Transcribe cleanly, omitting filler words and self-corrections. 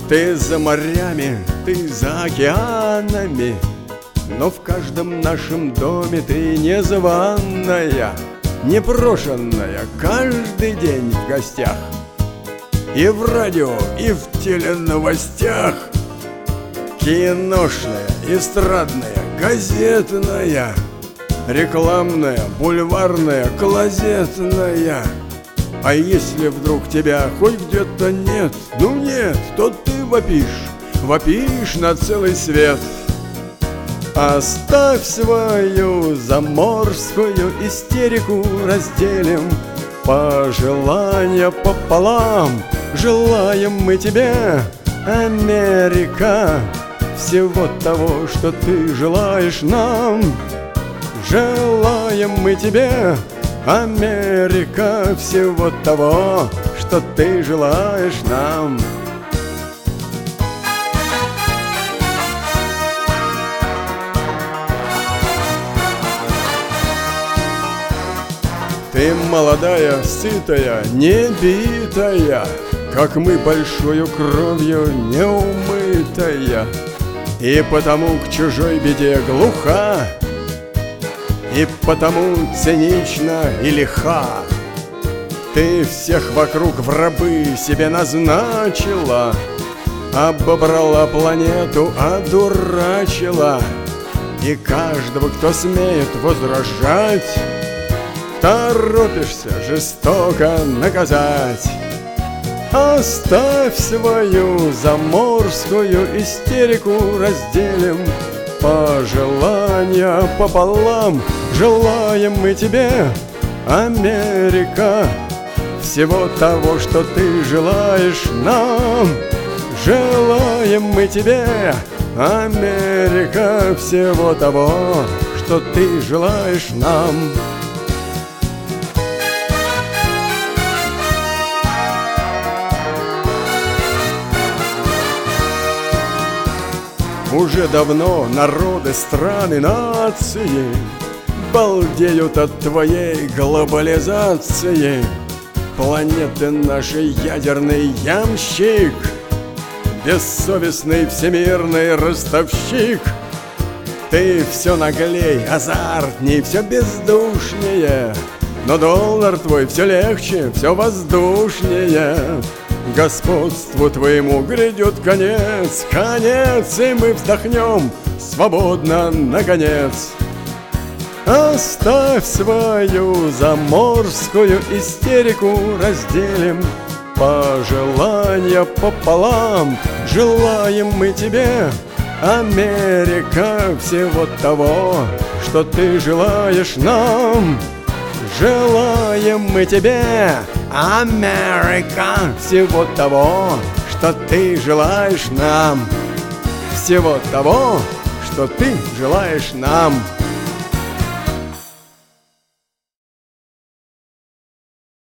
Ты за морями, ты за океанами, но в каждом нашем доме ты незваная, непрошенная, каждый день в гостях. И в радио, и в теленовостях, киношная, эстрадная, газетная, рекламная, бульварная, клозетная. А если вдруг тебя хоть где-то нет, ну нет, то ты вопишь на целый свет. Оставь свою заморскую истерику, разделим пожелания пополам. Желаем мы тебе, Америка, всего того, что ты желаешь нам. Желаем мы тебе, Америка, всего того, что ты желаешь нам. Ты молодая, сытая, небитая, как мы, большою кровью неумытая, и потому к чужой беде глуха, и потому цинична и лиха. Ты всех вокруг в рабы себе назначила, обобрала планету, одурачила, и каждого, кто смеет возражать, торопишься жестоко наказать. Оставь свою заморскую истерику, разделим пожелания пополам. Желаем мы тебе, Америка, всего того, что ты желаешь нам. Желаем мы тебе, Америка, всего того, что ты желаешь нам. Уже давно народы, страны, нации балдеют от твоей глобализации. Планеты нашей ядерный ямщик, бессовестный всемирный ростовщик. Ты все наглей, азартней, все бездушнее, но доллар твой все легче, все воздушнее. Господству твоему грядет конец, конец, и мы вздохнем свободно наконец. Оставь свою заморскую истерику, разделим пожелания пополам. Желаем мы тебе, Америка, всего того, что ты желаешь нам. Желаем мы тебе, Америка, всего того, что ты желаешь нам. Всего того, что ты желаешь нам.